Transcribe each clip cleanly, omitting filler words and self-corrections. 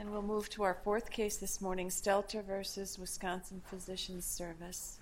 And we'll move to our fourth case this morning, Stelter v. Wisconsin Physicians Service.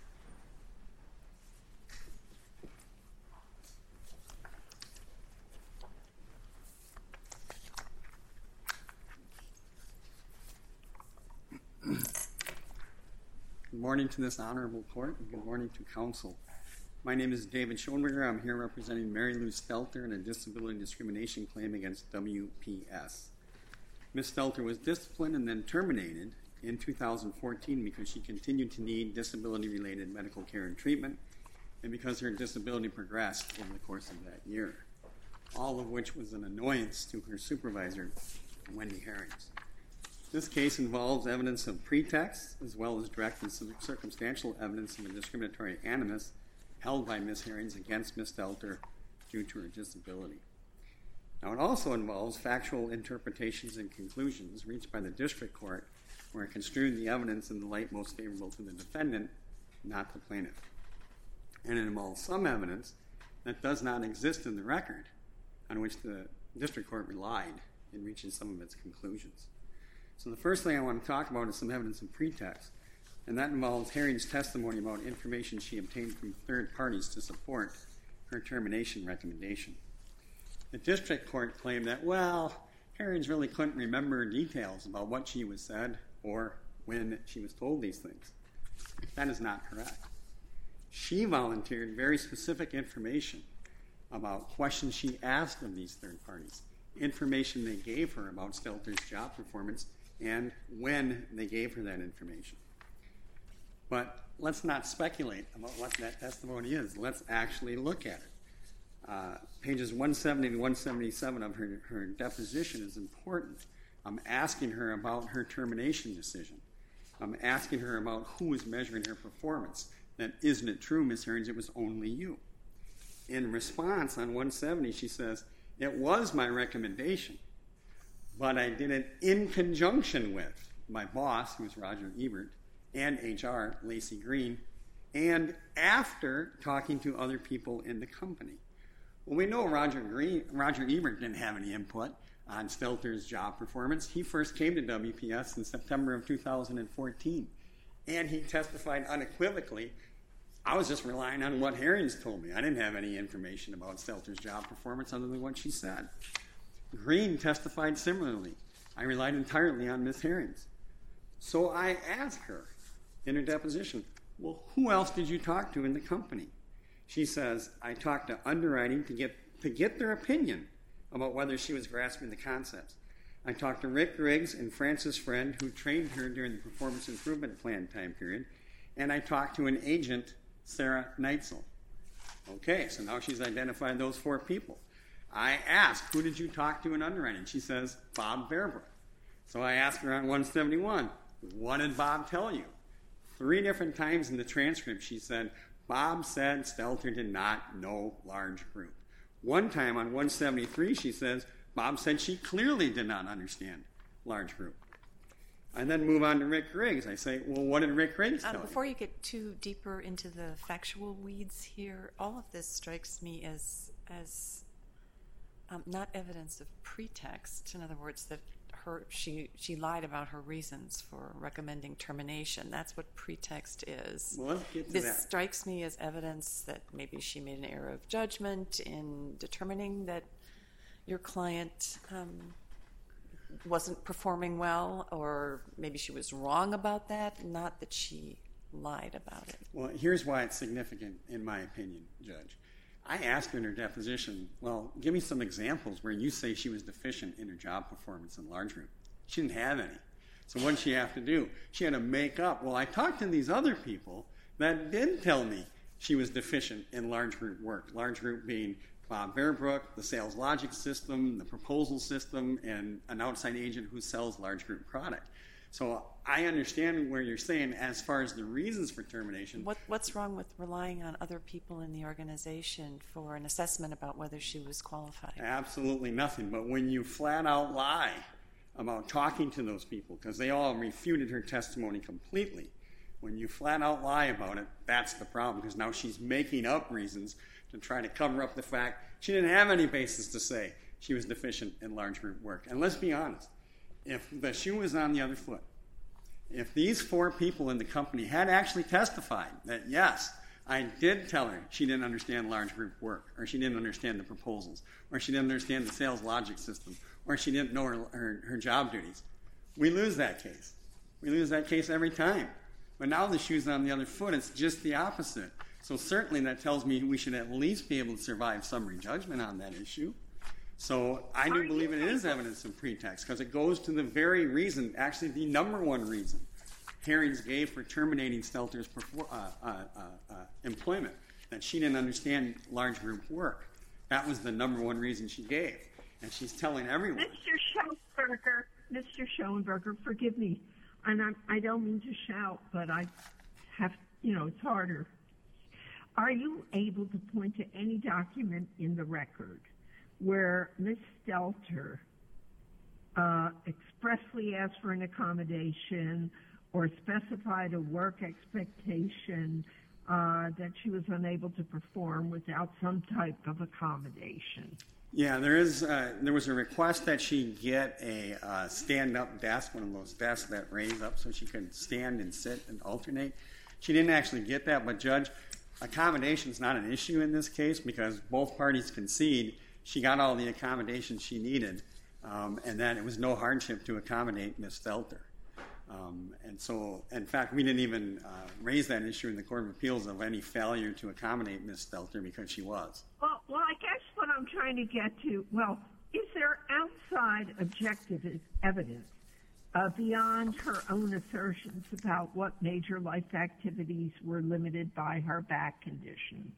Good morning to this honorable court, and good morning to counsel. My name is David Schoenberger. I'm here representing Mary Lou Stelter in a disability discrimination claim against WPS. Ms. Stelter was disciplined and then terminated in 2014 because she continued to need disability-related medical care and treatment, and because her disability progressed over the course of that year, all of which was an annoyance to her supervisor, Wendy Herrings. This case involves evidence of pretext as well as direct and circumstantial evidence of a discriminatory animus held by Ms. Herrings against Ms. Stelter due to her disability. Now, it also involves factual interpretations and conclusions reached by the district court where it construed the evidence in the light most favorable to the defendant, not the plaintiff. And it involves some evidence that does not exist in the record on which the district court relied in reaching some of its conclusions. So the first thing I want to talk about is some evidence of pretext, and that involves Herrings' testimony about information she obtained from third parties to support her termination recommendation. The district court claimed that, Herrings really couldn't remember details about what she was said or when she was told these things. That is not correct. She volunteered very specific information about questions she asked of these third parties, information they gave her about Stelter's job performance, and when they gave her that information. But let's not speculate about what that testimony is. Let's actually look at it. Pages 170 to 177 of her deposition is important. I'm asking her about her termination decision. I'm asking her about who was measuring her performance. That isn't it true, Ms. Herrings, it was only you. In response on 170, she says, it was my recommendation, but I did it in conjunction with my boss, who was Roger Ebert, and HR, Lacey Green, and after talking to other people in the company. Well, we know Roger Ebert didn't have any input on Stelter's job performance. He first came to WPS in September of 2014, and he testified unequivocally, I was just relying on what Herrings told me. I didn't have any information about Stelter's job performance other than what she said. Green testified similarly. I relied entirely on Ms. Herrings. So I asked her in her deposition, well, who else did you talk to in the company? She says, I talked to underwriting to get their opinion about whether she was grasping the concepts. I talked to Rick Griggs and Francis Friend, who trained her during the performance improvement plan time period, and I talked to an agent, Sarah Neitzel. Okay, so now she's identified those four people. I asked, who did you talk to in underwriting? She says, Bob Bearbrook. So I asked her on 171, what did Bob tell you? 3 different times in the transcript she said, Bob said Stelter did not know large group. One time on 173 she says, Bob said she clearly did not understand large group. And then move on to Rick Griggs. I say, well, what did Rick Griggs tell you? Before you get too deeper into the factual weeds here, all of this strikes me as not evidence of pretext. In other words, that she lied about her reasons for recommending termination. That's what pretext is. Well, let's get to this that. Strikes me as evidence that maybe she made an error of judgment in determining that your client wasn't performing well, or maybe she was wrong about that, not that she lied about it. Well, here's why it's significant, in my opinion, Judge. I asked her in her deposition, well, give me some examples where you say she was deficient in her job performance in large group. She didn't have any. So what did she have to do? She had to make up, well, I talked to these other people that did tell me she was deficient in large group work, large group being Bob Bearbrook, the sales logic system, the proposal system, and an outside agent who sells large group product. So I understand where you're saying as far as the reasons for termination. What's wrong with relying on other people in the organization for an assessment about whether she was qualified? Absolutely nothing. But when you flat out lie about talking to those people, because they all refuted her testimony completely, when you flat out lie about it, that's the problem, because now she's making up reasons to try to cover up the fact she didn't have any basis to say she was deficient in large group work. And let's be honest. if the shoe was on the other foot, if these 4 people in the company had actually testified that, yes, I did tell her she didn't understand large group work, or she didn't understand the proposals, or she didn't understand the sales logic system, or she didn't know her job duties, we lose that case. We lose that case every time. But now the shoe's on the other foot. It's just the opposite. So certainly that tells me we should at least be able to survive summary judgment on that issue. So I do believe it is evidence of pretext, because it goes to the very reason, actually the number one reason, Herrings gave for terminating Stelter's employment, that she didn't understand large group work. That was the number one reason she gave. And she's telling everyone. Mr. Schoenberger, forgive me. And I don't mean to shout, but I have, it's harder. Are you able to point to any document in the record where Ms. Stelter expressly asked for an accommodation or specified a work expectation that she was unable to perform without some type of accommodation? Yeah, there was a request that she get a stand-up desk, one of those desks that raise up so she could stand and sit and alternate. She didn't actually get that, but Judge, accommodation is not an issue in this case because both parties concede she got all the accommodations she needed, and that it was no hardship to accommodate Ms. Stelter. And so, in fact, we didn't even raise that issue in the Court of Appeals of any failure to accommodate Ms. Stelter because she was. Well, I guess what I'm trying to get to, is there outside objective evidence beyond her own assertions about what major life activities were limited by her back condition?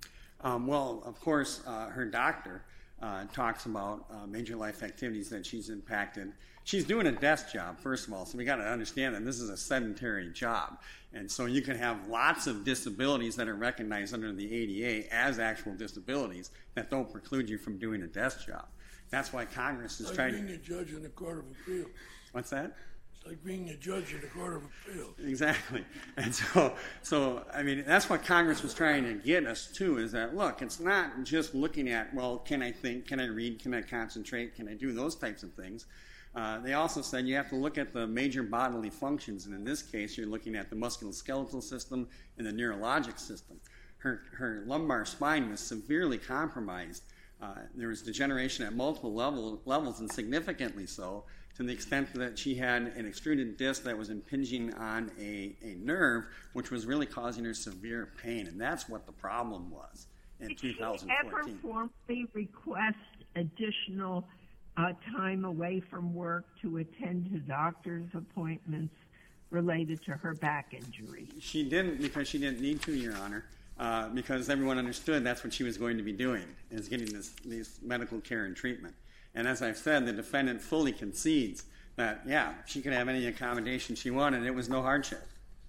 Well, of course, her doctor talks about major life activities that she's impacted. She's doing a desk job, first of all, so we got to understand that this is a sedentary job. And so you can have lots of disabilities that are recognized under the ADA as actual disabilities that don't preclude you from doing a desk job. That's why Congress is trying to... It's like being a judge in the Court of Appeals. What's that? It's like being a judge in the Court of Appeals. Exactly. And so I mean, that's what Congress was trying to get us to, is that, look, it's not just looking at, well, can I think, can I read, can I concentrate, can I do those types of things. They also said you have to look at the major bodily functions, and in this case, you're looking at the musculoskeletal system and the neurologic system. Her lumbar spine was severely compromised. There was degeneration at multiple levels, and significantly so, to the extent that she had an extruded disc that was impinging on a nerve, which was really causing her severe pain, and that's what the problem was in 2014. Did she ever formally request additional time away from work to attend to doctor's appointments related to her back injury? She didn't, because she didn't need to, Your Honor, because everyone understood that's what she was going to be doing, is getting this medical care and treatment. And as I've said, the defendant fully concedes that, yeah, she could have any accommodation she wanted, and it was no hardship.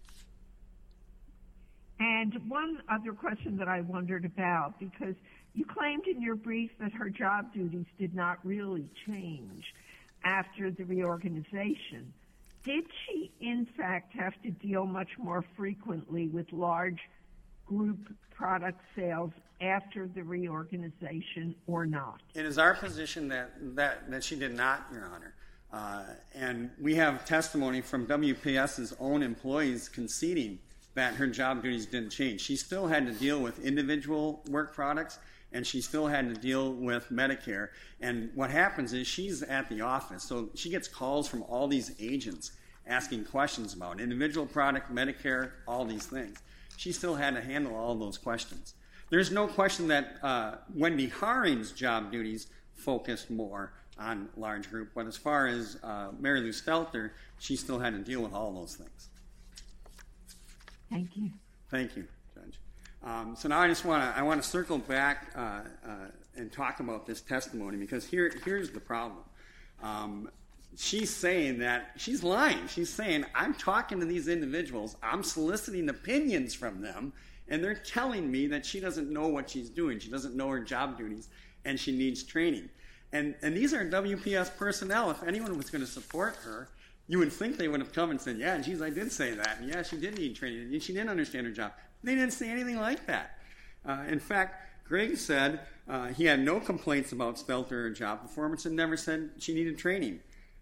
And one other question that I wondered about, because you claimed in your brief that her job duties did not really change after the reorganization. Did she, in fact, have to deal much more frequently with large group product sales after the reorganization or not? It is our position that she did not, Your Honor. And we have testimony from WPS's own employees conceding that her job duties didn't change. She still had to deal with individual work products, and she still had to deal with Medicare. And what happens is she's at the office, so she gets calls from all these agents asking questions about individual product, Medicare, all these things. She still had to handle all those questions. There's no question that Wendy Haring's job duties focused more on large group, but as far as Mary Lou Stelter, she still had to deal with all those things. Thank you. Thank you, Judge. So now I want to circle back and talk about this testimony, because here's the problem. She's saying that she's lying. She's saying, I'm talking to these individuals, I'm soliciting opinions from them, and they're telling me that she doesn't know what she's doing. She doesn't know her job duties, and she needs training. And these are WPS personnel. If anyone was going to support her, you would think they would have come and said, yeah, geez, I did say that. And yeah, she did need training. And she didn't understand her job. They didn't say anything like that. In fact, Greg said he had no complaints about Stelter or job performance and never said she needed training.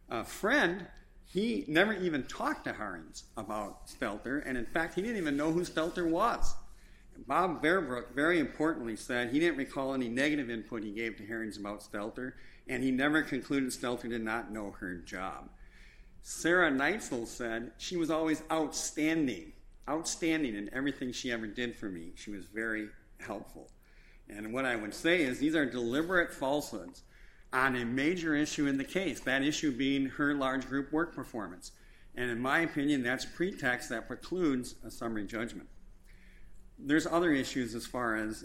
friend, he never even talked to Harings about Stelter, and in fact, he didn't even know who Stelter was. Bob Bearbrook, very importantly, said he didn't recall any negative input he gave to Harings about Stelter, and he never concluded Stelter did not know her job. Sarah Neitzel said she was always outstanding in everything she ever did for me. She was very helpful. And what I would say is these are deliberate falsehoods on a major issue in the case, that issue being her large group work performance. And in my opinion, that's pretext that precludes a summary judgment. There's other issues as far as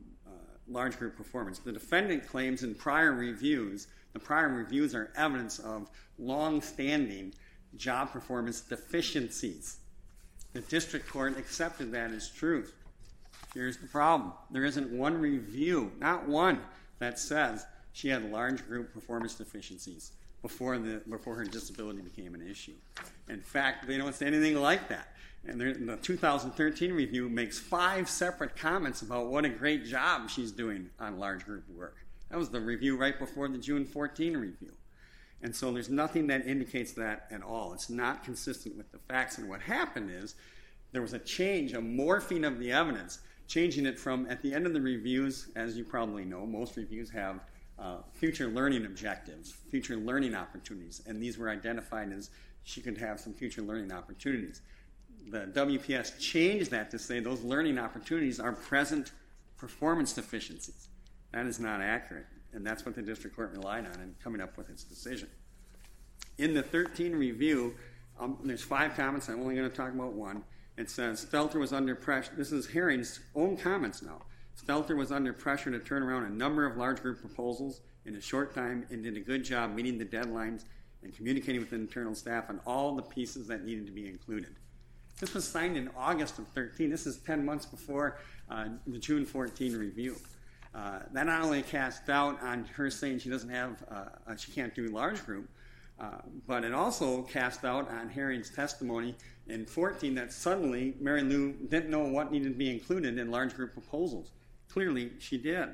large group performance. The defendant claims in prior reviews, the prior reviews are evidence of long-standing job performance deficiencies. The district court accepted that as truth. Here's the problem. There isn't one review, not one, that says she had large group performance deficiencies before her disability became an issue. In fact, they don't say anything like that. And the 2013 review makes 5 separate comments about what a great job she's doing on large group work. That was the review right before the June 14 review. And so there's nothing that indicates that at all. It's not consistent with the facts. And what happened is there was a change, a morphing of the evidence, changing it from, at the end of the reviews, as you probably know, most reviews have future learning objectives, future learning opportunities, and these were identified as she could have some future learning opportunities. The WPS changed that to say those learning opportunities are present performance deficiencies. That is not accurate, and that's what the district court relied on in coming up with its decision. In the 13 review, there's 5 comments. I'm only going to talk about one. It says, Stelter was under pressure. This is Herring's own comments now. Stelter was under pressure to turn around a number of large group proposals in a short time and did a good job meeting the deadlines and communicating with the internal staff on all the pieces that needed to be included. This was signed in August of 13. This is 10 months before the June 14 review. That not only cast doubt on her saying she doesn't have, she can't do large group, but it also cast doubt on Herring's testimony in 14 that suddenly Mary Lou didn't know what needed to be included in large group proposals. Clearly, she did.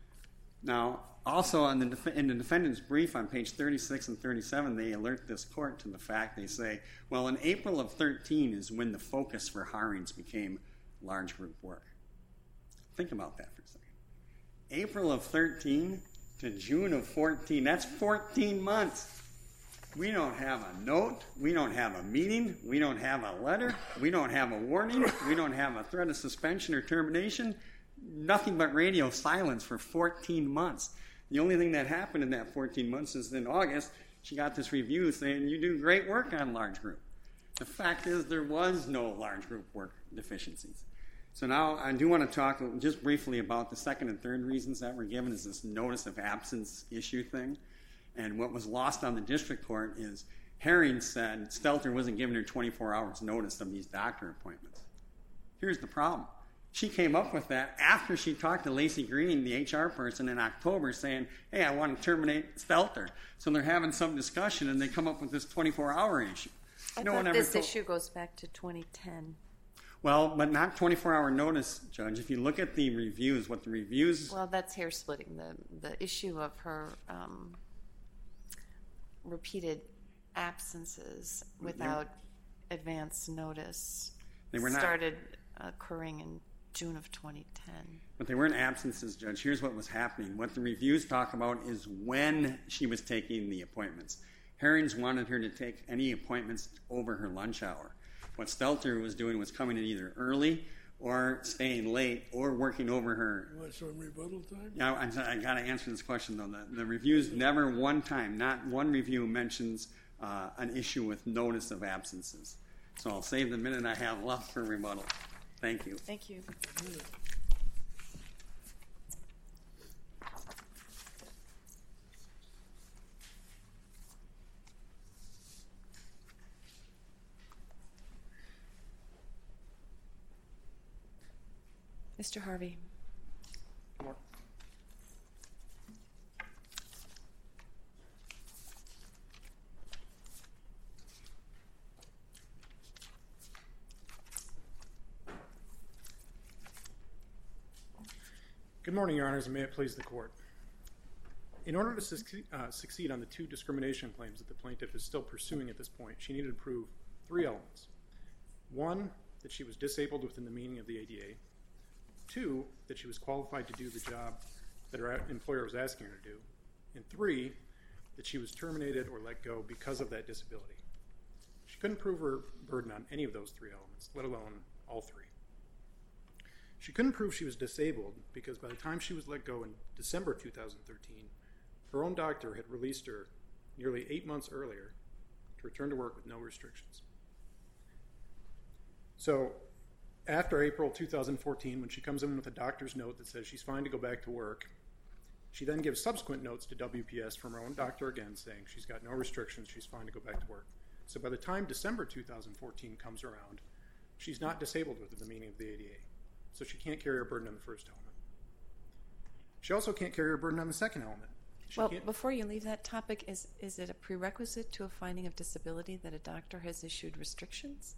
Now, also in the defendant's brief on page 36 and 37, they alert this court to the fact, they say, well, in April of 13 is when the focus for Harings became large group work. Think about that for a second. April of 13 to June of 14, that's 14 months. We don't have a note, we don't have a meeting, we don't have a letter, we don't have a warning, we don't have a threat of suspension or termination, nothing but radio silence for 14 months. The only thing that happened in that 14 months is in August, she got this review saying, you do great work on large group. The fact is there was no large group work deficiencies. So now I do want to talk just briefly about the second and third reasons that were given is this notice of absence issue thing. And what was lost on the district court is Herring said Stelter wasn't giving her 24 hours notice of these doctor appointments. Here's the problem. She came up with that after she talked to Lacey Green, the HR person, in October saying, hey, I want to terminate Stelter. So they're having some discussion and they come up with this 24-hour issue. I thought this issue goes back to 2010. Well, but not 24-hour notice, Judge. If you look at the reviews, what the reviews... Well, that's hair splitting. The issue of her absences without advance notice started occurring in June of 2010. But they weren't absences, Judge. Here's what was happening. What the reviews talk about is when she was taking the appointments. Herrings wanted her to take any appointments over her lunch hour. What Stelter was doing was coming in either early or staying late or working over her. You want some rebuttal time? Yeah, I got to answer this question, though. The reviews never one time, not one review mentions an issue with notice of absences. So I'll save the minute I have left for rebuttal. Thank you. Thank you. Mr. Harvey. Good morning, Your Honors, and may it please the Court. In order to succeed on the two discrimination claims that the plaintiff is still pursuing at this point, she needed to prove three elements. One, that she was disabled within the meaning of the ADA. Two, that she was qualified to do the job that her employer was asking her to do. And three, that she was terminated or let go because of that disability. She couldn't prove her burden on any of those three elements, let alone all three. She couldn't prove she was disabled because by the time she was let go in December 2013, her own doctor had released her nearly 8 months earlier to return to work with no restrictions. So after April 2014, when she comes in with a doctor's note that says she's fine to go back to work, she then gives subsequent notes to WPS from her own doctor again saying she's got no restrictions, she's fine to go back to work. So by the time December 2014 comes around, she's not disabled within the meaning of the ADA. So she can't carry her burden on the first element. She also can't carry her burden on the second element. Before you leave that topic, is it a prerequisite to a finding of disability that a doctor has issued restrictions?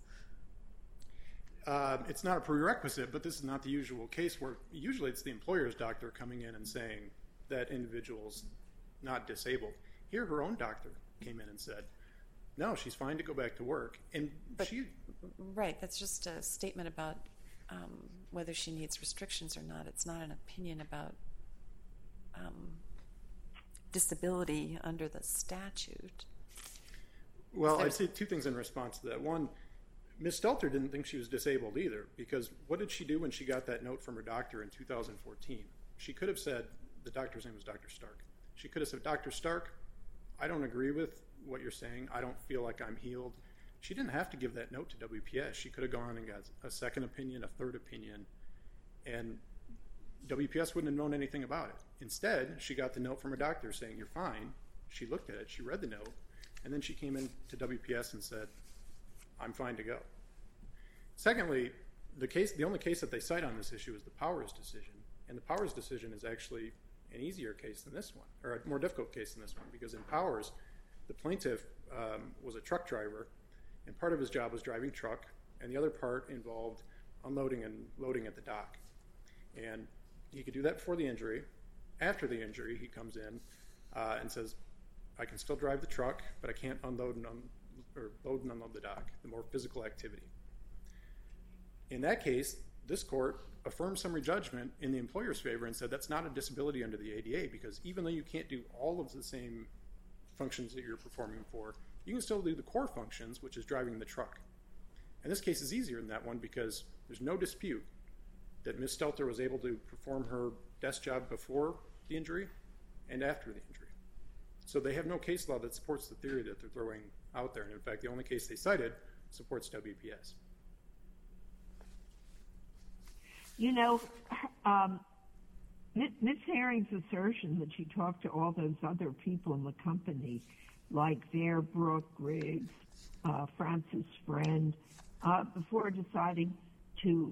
It's not a prerequisite, but this is not the usual case where usually it's the employer's doctor coming in and saying that individual's not disabled. Here, her own doctor came in and said, no, she's fine to go back to work. Right, that's just a statement about whether she needs restrictions or not. It's not an opinion about disability under the statute. Well, I'd say two things in response to that. One, Ms. Stelter didn't think she was disabled either, because what did she do when she got that note from her doctor in 2014? She could have said, the doctor's name was Dr. Stark. She could have said, Dr. Stark, I don't agree with what you're saying. I don't feel like I'm healed. She didn't have to give that note to WPS. She could have gone and got a second opinion, a third opinion, and WPS wouldn't have known anything about it. Instead, she got the note from her doctor saying, you're fine. She looked at it, she read the note, and then she came in to WPS and said, I'm fine to go. Secondly, the only case that they cite on this issue is the Powers decision, and the Powers decision is actually an easier case than this one, or a more difficult case than this one, because in Powers, the plaintiff was a truck driver, and part of his job was driving truck, and the other part involved unloading and loading at the dock. And he could do that before the injury. After the injury, he comes in and says, I can still drive the truck, but I can't load and unload the dock, the more physical activity. In that case, this court affirmed summary judgment in the employer's favor and said that's not a disability under the ADA, because even though you can't do all of the same functions that you're performing for, you can still do the core functions, which is driving the truck. And this case is easier than that one because there's no dispute that Ms. Stelter was able to perform her desk job before the injury and after the injury. So they have no case law that supports the theory that they're throwing out there. And in fact, the only case they cited supports WPS. You know, Ms. Herring's assertion that she talked to all those other people in the company, like Vera Brooke, Riggs, Francis Friend, before deciding to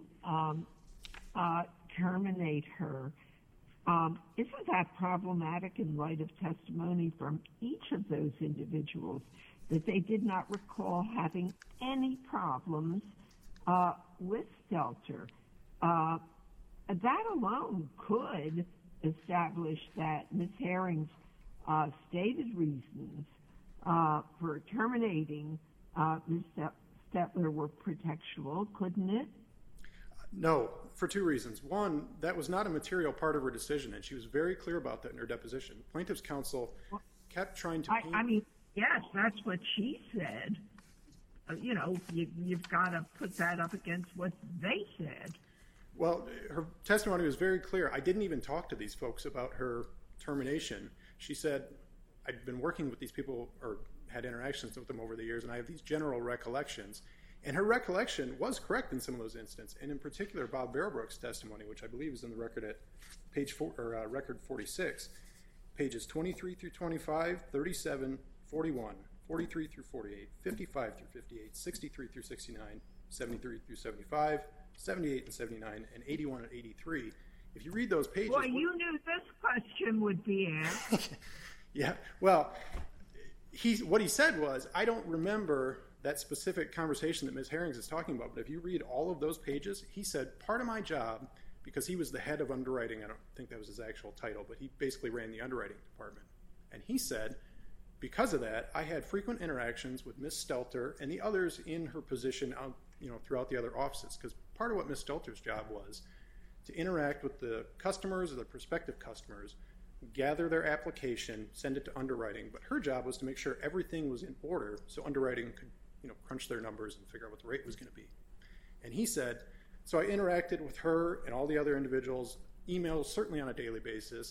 terminate her, isn't that problematic in light of testimony from each of those individuals that they did not recall having any problems with Stelter? That alone could establish that Ms. Herring's stated reasons for terminating Ms. Stelter were pretextual, couldn't it? No, for two reasons. One, that was not a material part of her decision, and she was very clear about that in her deposition. Plaintiff's counsel kept trying to paint... I mean, yes, that's what she said. You know, you've got to put that up against what they said. Well, her testimony was very clear. I didn't even talk to these folks about her termination. She said, I'd been working with these people or had interactions with them over the years, and I have these general recollections. And her recollection was correct in some of those instances, and in particular, Bob Barrowbrook's testimony, which I believe is in the record at record 46, pages 23 through 25, 37, 41, 43 through 48, 55 through 58, 63 through 69, 73 through 75, 78 and 79, and 81 and 83. If you read those pages... Well, you knew this question would be asked. Yeah, well, what he said was, I don't remember that specific conversation that Ms. Herring is talking about, but if you read all of those pages, he said, part of my job, because he was the head of underwriting. I don't think that was his actual title, but he basically ran the underwriting department. And he said, because of that, I had frequent interactions with Ms. Stelter and the others in her position throughout the other offices, because part of what Ms. Stelter's job was to interact with the customers or the prospective customers, gather their application, send it to underwriting. But her job was to make sure everything was in order so underwriting could crunch their numbers and figure out what the rate was going to be. And he said, so I interacted with her and all the other individuals, emails certainly on a daily basis,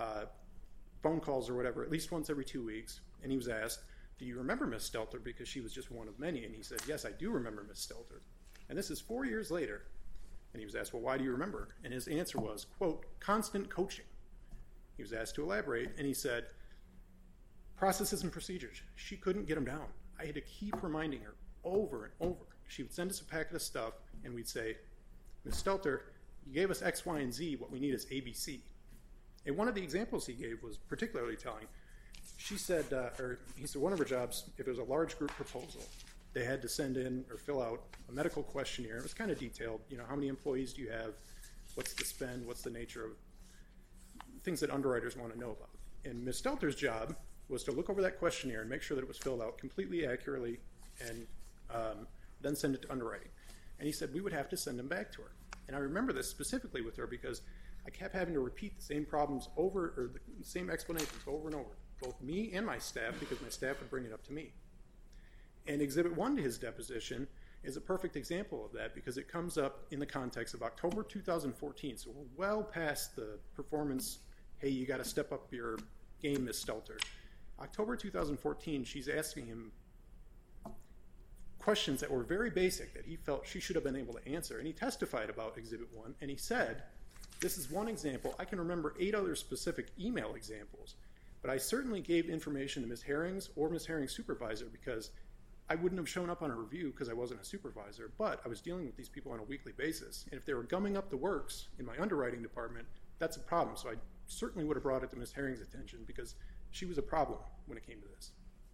phone calls or whatever, at least once every 2 weeks. And he was asked, do you remember Ms. Stelter? Because she was just one of many. And he said, yes, I do remember Ms. Stelter. And this is 4 years later. And he was asked, well, why do you remember? And his answer was, quote, constant coaching. He was asked to elaborate, and he said, processes and procedures. She couldn't get them down. I had to keep reminding her over and over. She would send us a packet of stuff, and we'd say, Ms. Stelter, you gave us X, Y, and Z. What we need is ABC. And one of the examples he gave was particularly telling. He said one of her jobs, if it was a large group proposal, they had to send in or fill out a medical questionnaire. It was kind of detailed. How many employees do you have? What's the spend? What's the nature of things that underwriters want to know about? And Ms. Stelter's job was to look over that questionnaire and make sure that it was filled out completely accurately and then send it to underwriting. And he said we would have to send them back to her. And I remember this specifically with her because I kept having to repeat the same problems the same explanations over and over, both me and my staff, because my staff would bring it up to me. And Exhibit 1 to his deposition is a perfect example of that because it comes up in the context of October 2014. So we're well past the performance, hey, you got to step up your game, Ms. Stelter. October 2014, she's asking him questions that were very basic that he felt she should have been able to answer. And he testified about Exhibit 1, and he said, this is one example. I can remember 8 other specific email examples, but I certainly gave information to Ms. Herrings or Ms. Herrings' supervisor because I wouldn't have shown up on a review because I wasn't a supervisor, but I was dealing with these people on a weekly basis. And if they were gumming up the works in my underwriting department, that's a problem. So I certainly would have brought it to Ms. Herrings' attention because she was a problem when it came to this.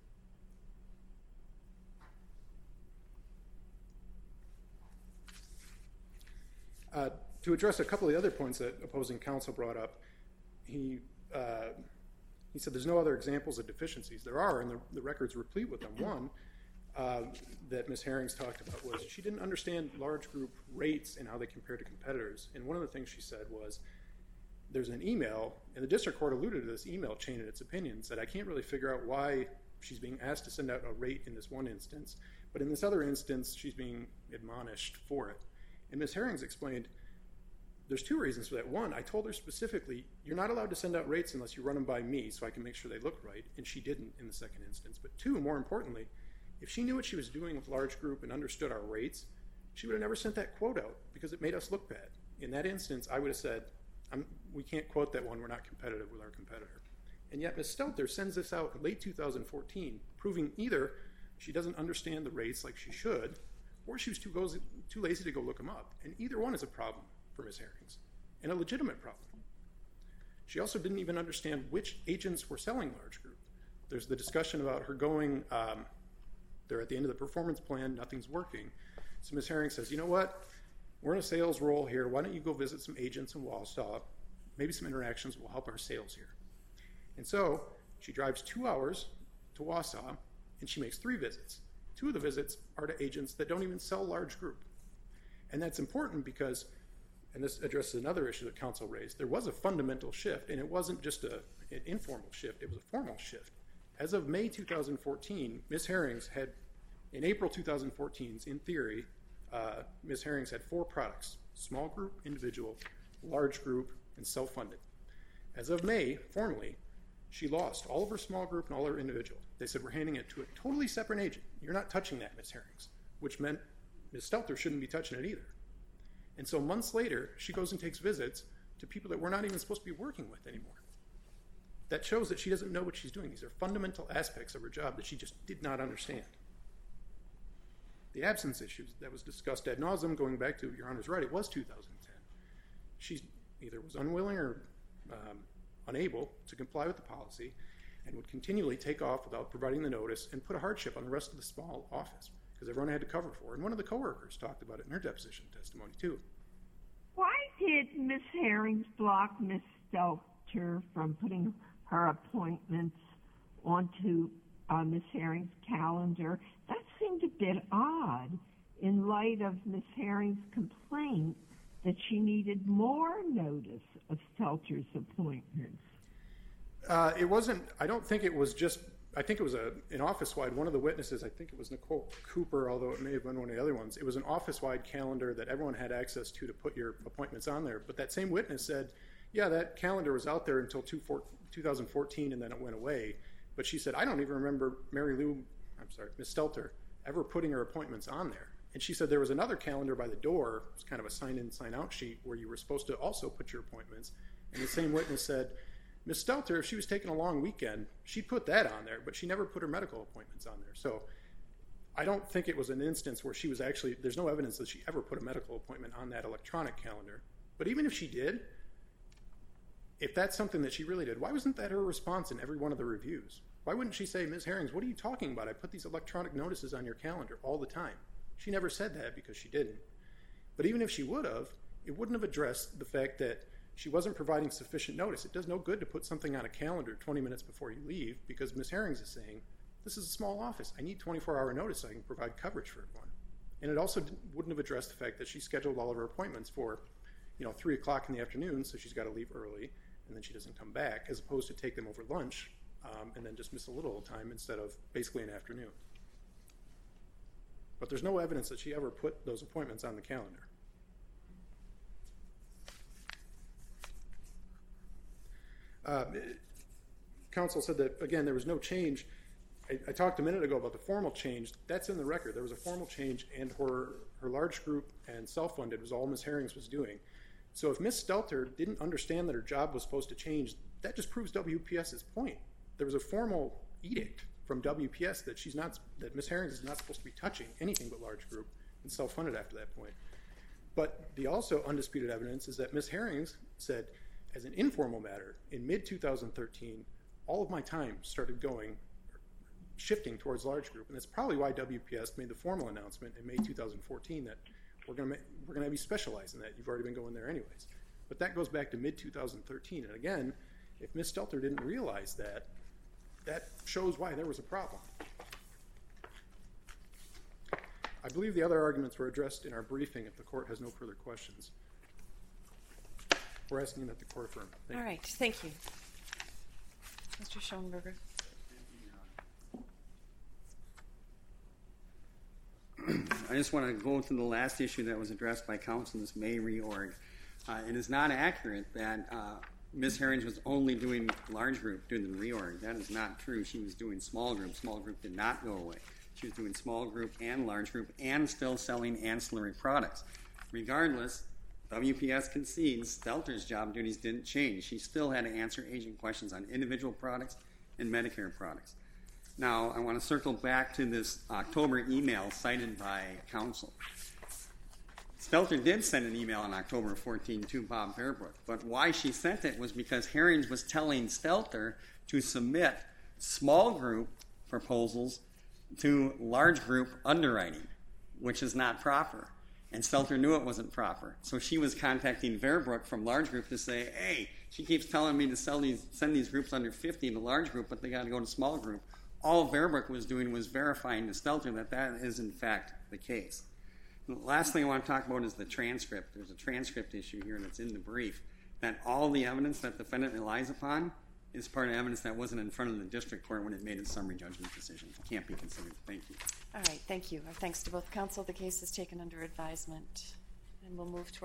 To address a couple of the other points that opposing counsel brought up, he said there's no other examples of deficiencies. There are, and the record's replete with them. One that Ms. Herrings talked about was she didn't understand large group rates and how they compare to competitors. And one of the things she said was there's an email, and the district court alluded to this email chain in its opinion, said I can't really figure out why she's being asked to send out a rate in this one instance, but in this other instance she's being admonished for it. And Ms. Herrings explained there's 2 reasons for that. One, I told her specifically, you're not allowed to send out rates unless you run them by me so I can make sure they look right, and she didn't in the second instance. But 2, more importantly, if she knew what she was doing with large group and understood our rates, she would have never sent that quote out because it made us look bad. In that instance, I would have said, we can't quote that one, we're not competitive with our competitor. And yet Ms. Stelter sends this out in late 2014, proving either she doesn't understand the rates like she should, or she was too lazy to go look them up. And either one is a problem for Ms. Herrings, and a legitimate problem. She also didn't even understand which agents were selling large group. There's the discussion about her going, they're at the end of the performance plan, nothing's working. So Ms. Herrings says, you know what, we're in a sales role here, why don't you go visit some agents in Wausau, maybe some interactions will help our sales here. And so she drives 2 hours to Wausau, and she makes 3 visits. 2 of the visits are to agents that don't even sell large group. And that's important because, and this addresses another issue that counsel raised, there was a fundamental shift, and it wasn't just an informal shift, it was a formal shift. As of May 2014, Ms. Herrings had, in April 2014, in theory, Ms. Herrings had 4 products, small group, individual, large group, and self-funded. As of May, formally, she lost all of her small group and all her individual. They said, we're handing it to a totally separate agent. You're not touching that, Ms. Herrings, which meant Ms. Stelter shouldn't be touching it either. And so months later, she goes and takes visits to people that we're not even supposed to be working with anymore. That shows that she doesn't know what she's doing. These are fundamental aspects of her job that she just did not understand. The absence issues that was discussed ad nauseum, going back to, Your Honor's right, it was 2010. She either was unwilling or unable to comply with the policy and would continually take off without providing the notice and put a hardship on the rest of the small office because everyone had to cover for her. And one of the coworkers talked about it in her deposition testimony too. Why did Ms. Herrings block Ms. Stelter from putting her appointments onto Ms. Herrings' calendar? That seemed a bit odd in light of Ms. Herrings' complaint that she needed more notice of Stelter's appointments. It wasn't, I don't think it was just, I think it was an office-wide, one of the witnesses, I think it was Nicole Cooper, although it may have been one of the other ones. It was an office-wide calendar that everyone had access to put your appointments on there. But that same witness said, yeah, that calendar was out there until 2014 and then it went away. But she said, I don't even remember Ms. Stelter, ever putting her appointments on there. And she said there was another calendar by the door, it was kind of a sign-in, sign-out sheet, where you were supposed to also put your appointments. And the same witness said, Ms. Stelter, if she was taking a long weekend, she'd put that on there, but she never put her medical appointments on there. So I don't think it was an instance where she was actually, there's no evidence that she ever put a medical appointment on that electronic calendar. But even if she did, if that's something that she really did, why wasn't that her response in every one of the reviews? Why wouldn't she say, Ms. Herrings, what are you talking about? I put these electronic notices on your calendar all the time. She never said that because she didn't. But even if she would have, it wouldn't have addressed the fact that she wasn't providing sufficient notice. It does no good to put something on a calendar 20 minutes before you leave because Ms. Herrings is saying, this is a small office. I need 24-hour notice so I can provide coverage for everyone. And it also wouldn't have addressed the fact that she scheduled all of her appointments for 3 o'clock in the afternoon, so she's got to leave early, and then she doesn't come back, as opposed to take them over lunch and then just miss a little time instead of basically an afternoon. But there's no evidence that she ever put those appointments on the calendar. Counsel said that, again, there was no change. I talked a minute ago about the formal change. That's in the record. There was a formal change, and her large group and self-funded was all Ms. Herrings was doing. So if Ms. Stelter didn't understand that her job was supposed to change, that just proves WPS's point. There was a formal edict from WPS that Ms. Herrings is not supposed to be touching anything but large group and self-funded after that point. But the also undisputed evidence is that Ms. Herrings said, as an informal matter, in mid-2013, all of my time started shifting towards large group, and that's probably why WPS made the formal announcement in May 2014 that we're going to have you specialize in that. You've already been going there anyways. But that goes back to mid-2013, and again, if Ms. Stelter didn't realize that, that shows why there was a problem. I believe the other arguments were addressed in our briefing if the court has no further questions. We're asking that the court affirm. All right, thank you. Mr. Schoenberger. I just want to go to the last issue that was addressed by counsel, this May reorg. It is not accurate that Ms. Herrings was only doing large group during the reorg. That is not true. She was doing small group. Small group did not go away. She was doing small group and large group and still selling ancillary products. Regardless, WPS concedes Stelter's job duties didn't change. She still had to answer agent questions on individual products and Medicare products. Now, I want to circle back to this October email cited by counsel. Stelter did send an email on October 14 to Bob Fairbrook, but why she sent it was because Herrings was telling Stelter to submit small group proposals to large group underwriting, which is not proper. And Stelter knew it wasn't proper. So she was contacting Fairbrook from large group to say, hey, she keeps telling me to send these groups under 50 to large group, but they got to go to small group. All Fairbrook was doing was verifying to Stelter that that is, in fact, the case. The last thing I want to talk about is the transcript. There's a transcript issue here that's in the brief, that all the evidence that the defendant relies upon is part of evidence that wasn't in front of the district court when it made its summary judgment decision. It can't be considered. Thank you. All right, thank you. Our thanks to both counsel. The case is taken under advisement, and we'll move to